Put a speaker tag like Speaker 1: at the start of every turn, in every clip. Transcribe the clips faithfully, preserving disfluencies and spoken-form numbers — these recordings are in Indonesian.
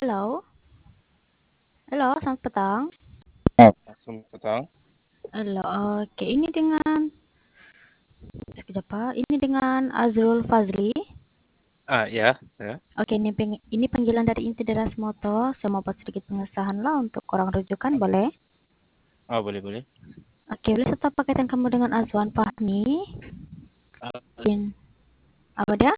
Speaker 1: Halo. Halo, selamat petang.
Speaker 2: Ah, selamat petang.
Speaker 1: Halo, oke, ini dengan sekejap Pak, ini dengan Azrul Fazli.
Speaker 2: Ah, ya, ya.
Speaker 1: Oke, ini peng- ini panggilan dari inti deras moto. Saya mau buat sedikit pengesahan lah untuk orang rujukan,
Speaker 2: Oke.
Speaker 1: boleh?
Speaker 2: Ah, boleh, boleh.
Speaker 1: Oke, boleh serta pakaian kamu dengan Azwan Fahmi.
Speaker 2: Ah,
Speaker 1: Bin, apa dia?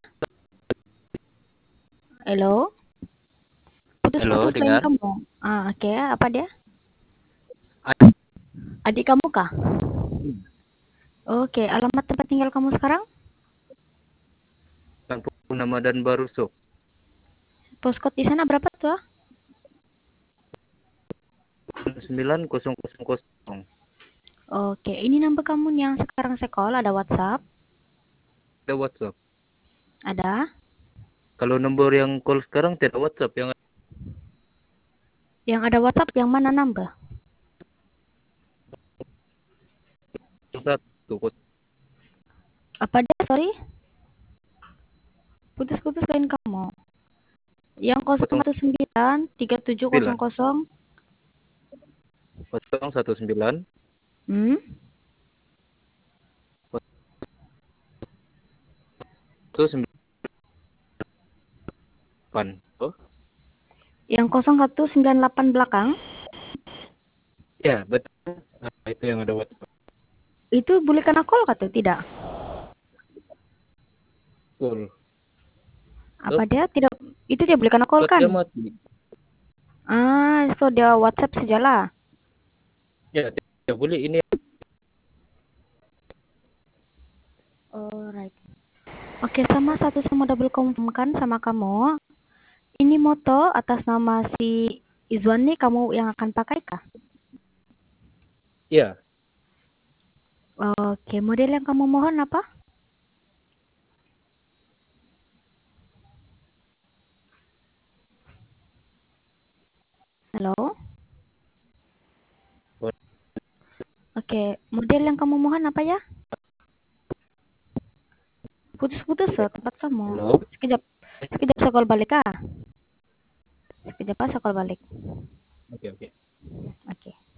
Speaker 1: Halo,
Speaker 2: halo,
Speaker 1: putus-putus lain
Speaker 2: dengar?
Speaker 1: kamu. Ah, oke, apa dia?
Speaker 2: Ah,
Speaker 1: Adik kamu kah?
Speaker 2: hmm.
Speaker 1: Oke, alamat tempat tinggal kamu sekarang?
Speaker 2: Tanpa nama dan baru sok.
Speaker 1: Postcode di sana berapa tuh?
Speaker 2: sembilan nol nol nol.
Speaker 1: Oke, ini nomor kamu yang sekarang saya call, ada WhatsApp?
Speaker 2: Ada WhatsApp.
Speaker 1: Ada?
Speaker 2: Kalau nomor yang call sekarang tidak WhatsApp, yang
Speaker 1: Yang ada WhatsApp yang mana nambah?
Speaker 2: satu.
Speaker 1: Apa dia? Sorry, putus-putus lain kamu. Yang
Speaker 2: Kosong
Speaker 1: nol sembilan tiga tujuh nol
Speaker 2: sembilan.
Speaker 1: nol.
Speaker 2: Kosong satu sembilan.
Speaker 1: Hmm?
Speaker 2: Satu sembilan. Oh,
Speaker 1: Yang nol satu sembilan delapan belakang?
Speaker 2: ya, betul. Ah, itu yang ada WhatsApp.
Speaker 1: Itu boleh kena call atau tidak?
Speaker 2: Betul.
Speaker 1: Apa
Speaker 2: Oh,
Speaker 1: dia tidak? Itu dia boleh kena call
Speaker 2: buat
Speaker 1: kan?
Speaker 2: dia mati.
Speaker 1: Ah, so dia WhatsApp sajalah.
Speaker 2: Ya, tidak boleh ini.
Speaker 1: Alright. Oke, sama satu sama double confirmkan sama kamu. Ini moto atas nama si Izwan nih kamu yang akan pakai kah?
Speaker 2: Ya,
Speaker 1: Oke, model yang kamu mohon apa? Halo? Oke, model yang kamu mohon apa ya? Putus-putus ke tempat kamu.
Speaker 2: halo.
Speaker 1: Sekejap, sekejap saya call balik ah. Sekejap ah, saya call balik.
Speaker 2: Oke, oke.
Speaker 1: Oke.